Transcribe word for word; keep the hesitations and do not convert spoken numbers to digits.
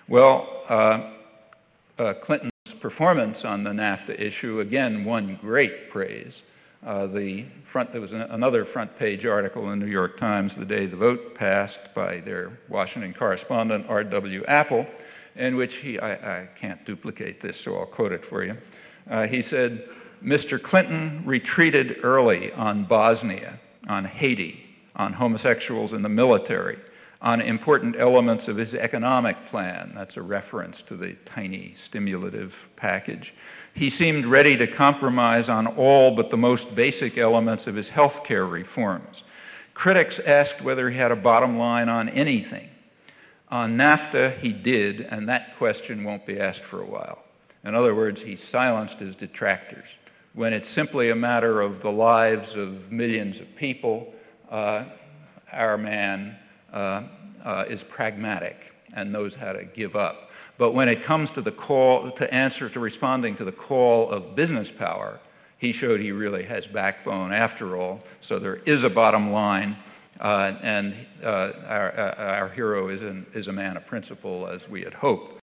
Well, uh, uh, Clinton's performance on the NAFTA issue, again, won great praise. Uh, the front, there was an, another front-page article in the New York Times the day the vote passed by their Washington correspondent, R W Apple, in which he, I, I can't duplicate this, so I'll quote it for you. Uh, he said, "Mister Clinton retreated early on Bosnia, on Haiti, on homosexuals in the military, on important elements of his economic plan." That's a reference to the tiny stimulative package. "He seemed ready to compromise on all but the most basic elements of his health care reforms. Critics asked whether he had a bottom line on anything. On NAFTA, he did, and that question won't be asked for a while." In other words, he silenced his detractors. When it's simply a matter of the lives of millions of people, uh, our man uh, uh, is pragmatic and knows how to give up. But when it comes to the call, to answer, to responding to the call of business power, he showed he really has backbone after all. So there is a bottom line, uh, and uh, our, our hero is, an, is a man of principle, as we had hoped.